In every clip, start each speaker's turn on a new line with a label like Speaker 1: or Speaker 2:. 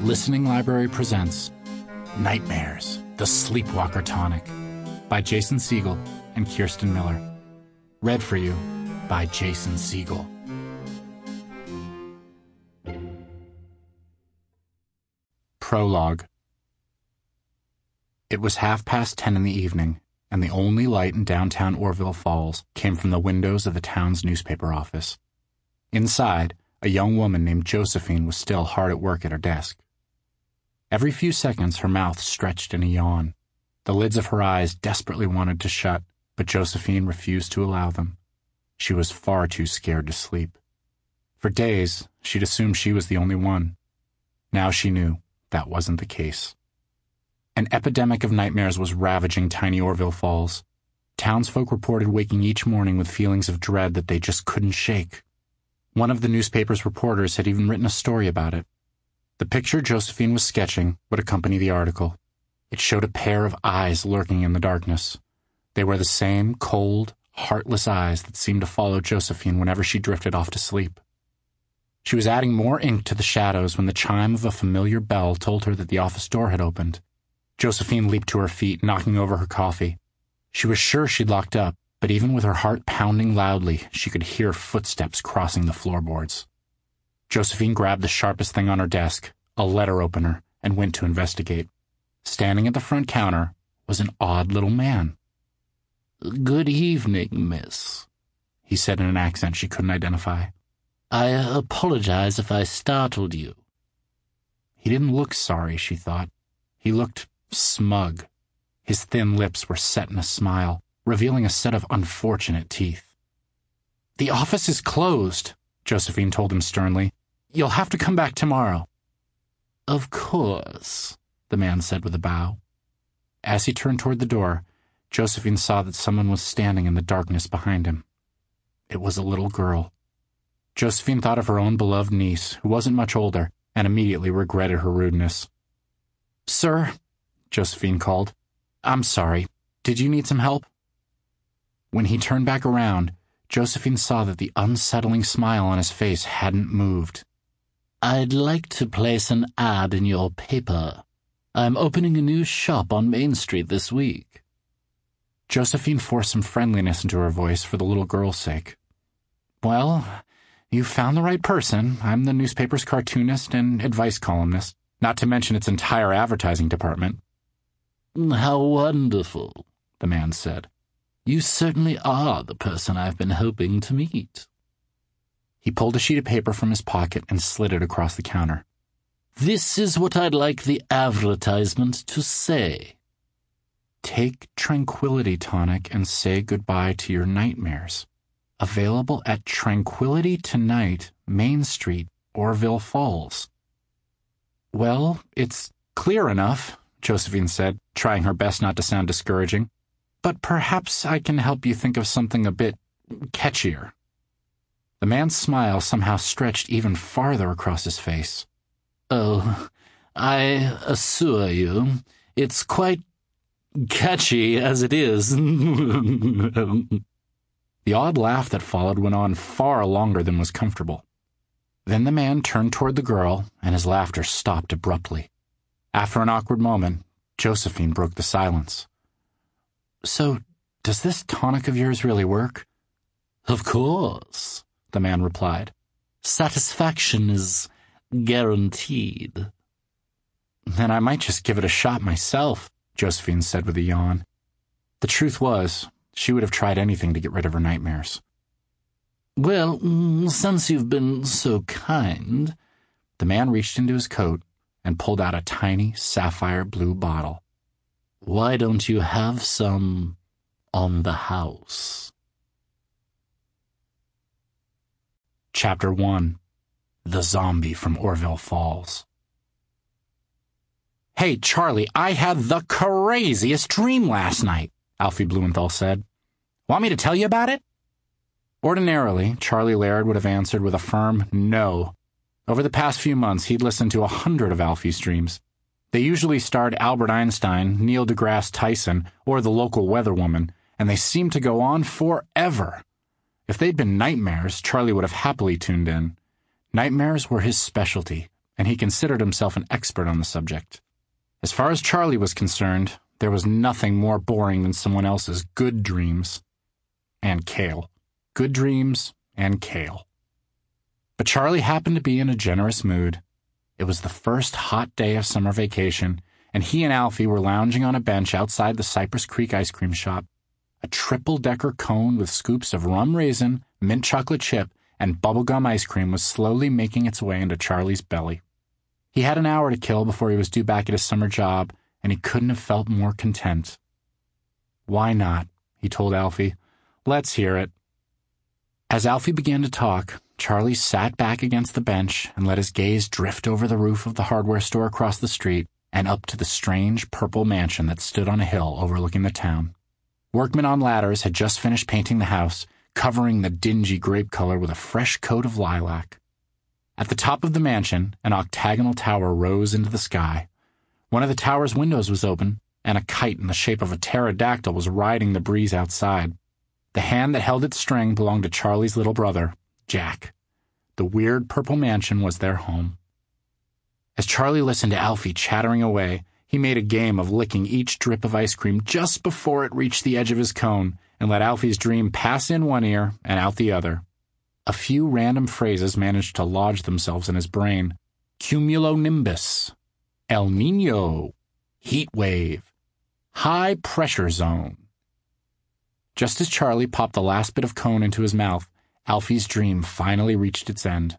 Speaker 1: Listening Library presents Nightmares, the Sleepwalker Tonic by Jason Segel and Kirsten Miller. Read for you by Jason Segel. Prologue. It was 10:30 in the evening, and the only light in downtown Orville Falls came from the windows of the town's newspaper office. Inside, a young woman named Josephine was still hard at work at her desk. Every few seconds, her mouth stretched in a yawn. The lids of her eyes desperately wanted to shut, but Josephine refused to allow them. She was far too scared to sleep. For days, she'd assumed she was the only one. Now she knew that wasn't the case. An epidemic of nightmares was ravaging tiny Orville Falls. Townsfolk reported waking each morning with feelings of dread that they just couldn't shake. One of the newspaper's reporters had even written a story about it. The picture Josephine was sketching would accompany the article. It showed a pair of eyes lurking in the darkness. They were the same cold, heartless eyes that seemed to follow Josephine whenever she drifted off to sleep. She was adding more ink to the shadows when the chime of a familiar bell told her that the office door had opened. Josephine leaped to her feet, knocking over her coffee. She was sure she'd locked up, but even with her heart pounding loudly, she could hear footsteps crossing the floorboards. Josephine grabbed the sharpest thing on her desk, a letter opener, and went to investigate. Standing at the front counter was an odd little man.
Speaker 2: "Good evening, miss,"
Speaker 1: he said in an accent she couldn't identify.
Speaker 2: "I apologize if I startled you."
Speaker 1: He didn't look sorry, she thought. He looked smug. His thin lips were set in a smile, revealing a set of unfortunate teeth. "The office is closed," Josephine told him sternly. "You'll have to come back tomorrow."
Speaker 2: "Of course," the man said with a bow.
Speaker 1: As he turned toward the door, Josephine saw that someone was standing in the darkness behind him. It was a little girl. Josephine thought of her own beloved niece, who wasn't much older, and immediately regretted her rudeness. "Sir," Josephine called. "I'm sorry. Did you need some help?" When he turned back around, Josephine saw that the unsettling smile on his face hadn't moved.
Speaker 2: "I'd like to place an ad in your paper. I'm opening a new shop on Main Street this week."
Speaker 1: Josephine forced some friendliness into her voice for the little girl's sake. "Well, you found the right person. I'm the newspaper's cartoonist and advice columnist, not to mention its entire advertising department."
Speaker 2: "How wonderful," the man said. "You certainly are the person I've been hoping to meet."
Speaker 1: He pulled a sheet of paper from his pocket and slid it across the counter.
Speaker 2: "This is what I'd like the advertisement to say.
Speaker 1: Take Tranquility Tonic and say goodbye to your nightmares. Available at Tranquility Tonight, Main Street, Orville Falls." "Well, it's clear enough," Josephine said, trying her best not to sound discouraging. "But perhaps I can help you think of something a bit catchier." The man's smile somehow stretched even farther across his face.
Speaker 2: "Oh, I assure you, it's quite catchy as it is."
Speaker 1: The odd laugh that followed went on far longer than was comfortable. Then the man turned toward the girl, and his laughter stopped abruptly. After an awkward moment, Josephine broke the silence. "So, does this tonic of yours really work?"
Speaker 2: "Of course," the man replied. "Satisfaction is guaranteed."
Speaker 1: "Then I might just give it a shot myself," Josephine said with a yawn. The truth was, she would have tried anything to get rid of her nightmares.
Speaker 2: "Well, since you've been so kind..."
Speaker 1: The man reached into his coat and pulled out a tiny sapphire blue bottle.
Speaker 2: "Why don't you have some on the house?"
Speaker 1: Chapter 1. The Zombie from Orville Falls. "Hey, Charlie, I had the craziest dream last night," Alfie Blumenthal said. "Want me to tell you about it?" Ordinarily, Charlie Laird would have answered with a firm no. Over the past few months, he'd listened to 100 of Alfie's dreams. They usually starred Albert Einstein, Neil deGrasse Tyson, or the local weatherwoman, and they seemed to go on forever. If they'd been nightmares, Charlie would have happily tuned in. Nightmares were his specialty, and he considered himself an expert on the subject. As far as Charlie was concerned, there was nothing more boring than someone else's good dreams. And kale. Good dreams and kale. But Charlie happened to be in a generous mood. It was the first hot day of summer vacation, and he and Alfie were lounging on a bench outside the Cypress Creek ice cream shop. A triple-decker cone with scoops of rum raisin, mint chocolate chip, and bubblegum ice cream was slowly making its way into Charlie's belly. He had an hour to kill before he was due back at his summer job, and he couldn't have felt more content. "Why not?" he told Alfie. "Let's hear it." As Alfie began to talk, Charlie sat back against the bench and let his gaze drift over the roof of the hardware store across the street and up to the strange purple mansion that stood on a hill overlooking the town. Workmen on ladders had just finished painting the house, covering the dingy grape color with a fresh coat of lilac. At the top of the mansion, an octagonal tower rose into the sky. One of the tower's windows was open, and a kite in the shape of a pterodactyl was riding the breeze outside. The hand that held its string belonged to Charlie's little brother, Jack. The weird purple mansion was their home. As Charlie listened to Alfie chattering away, he made a game of licking each drip of ice cream just before it reached the edge of his cone and let Alfie's dream pass in one ear and out the other. A few random phrases managed to lodge themselves in his brain. Cumulonimbus, El Niño, heat wave, high pressure zone. Just as Charlie popped the last bit of cone into his mouth, Alfie's dream finally reached its end.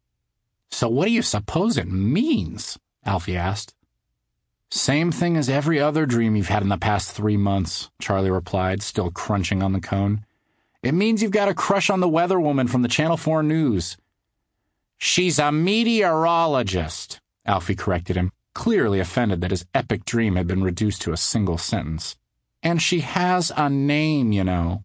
Speaker 1: "So what do you suppose it means?" Alfie asked. "Same thing as every other dream you've had in the past 3 months," Charlie replied, still crunching on the cone. "It means you've got a crush on the weather woman from the Channel 4 News." "She's a meteorologist," Alfie corrected him, clearly offended that his epic dream had been reduced to a single sentence. "And she has a name, you know."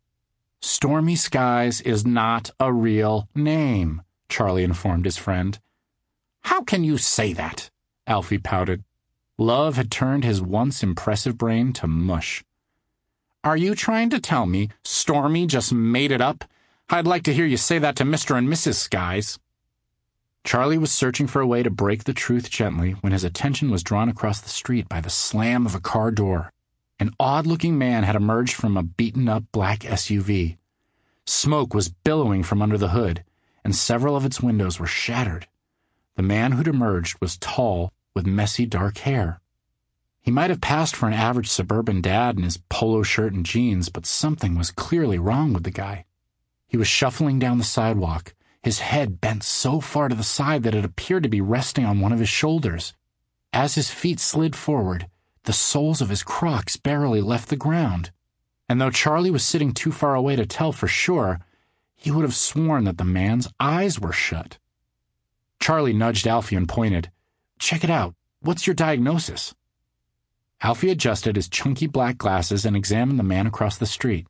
Speaker 1: "Stormy Skies is not a real name," Charlie informed his friend. "How can you say that?" Alfie pouted. Love had turned his once impressive brain to mush. "Are you trying to tell me Stormy just made it up? I'd like to hear you say that to Mr. and Mrs. Skies." Charlie was searching for a way to break the truth gently when his attention was drawn across the street by the slam of a car door. An odd-looking man had emerged from a beaten-up black SUV. Smoke was billowing from under the hood, and several of its windows were shattered. The man who'd emerged was tall, with messy dark hair. He might have passed for an average suburban dad in his polo shirt and jeans, but something was clearly wrong with the guy. He was shuffling down the sidewalk, his head bent so far to the side that it appeared to be resting on one of his shoulders. As his feet slid forward, the soles of his Crocs barely left the ground. And though Charlie was sitting too far away to tell for sure, he would have sworn that the man's eyes were shut. Charlie nudged Alfie and pointed. "Check it out. What's your diagnosis?" Alfie adjusted his chunky black glasses and examined the man across the street.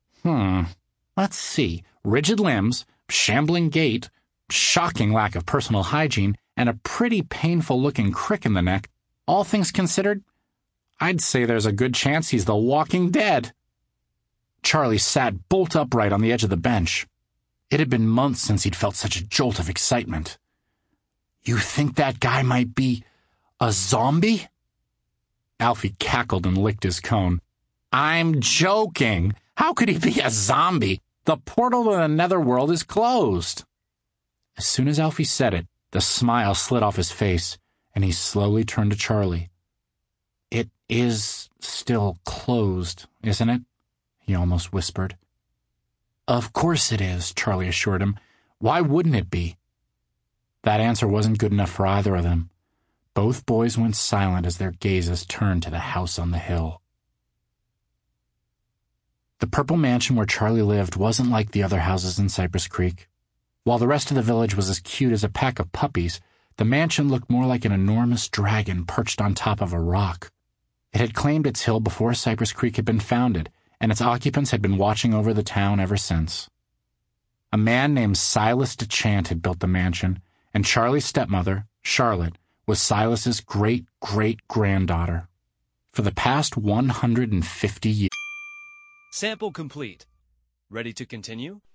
Speaker 1: Let's see. Rigid limbs, shambling gait, shocking lack of personal hygiene, and a pretty painful-looking crick in the neck. All things considered, I'd say there's a good chance he's the Walking Dead." Charlie sat bolt upright on the edge of the bench. It had been months since he'd felt such a jolt of excitement. "You think that guy might be a zombie?" Alfie cackled and licked his cone. "I'm joking. How could he be a zombie? The portal to the netherworld is closed." As soon as Alfie said it, the smile slid off his face, and he slowly turned to Charlie. "It is still closed, isn't it?" he almost whispered. "Of course it is," Charlie assured him. "Why wouldn't it be?" That answer wasn't good enough for either of them. Both boys went silent as their gazes turned to the house on the hill. The purple mansion where Charlie lived wasn't like the other houses in Cypress Creek. While the rest of the village was as cute as a pack of puppies, the mansion looked more like an enormous dragon perched on top of a rock. It had claimed its hill before Cypress Creek had been founded, and its occupants had been watching over the town ever since. A man named Silas DeChant had built the mansion, and Charlie's stepmother, Charlotte, was Silas's great-great-granddaughter. For the past 150 years...
Speaker 3: Sample complete. Ready to continue?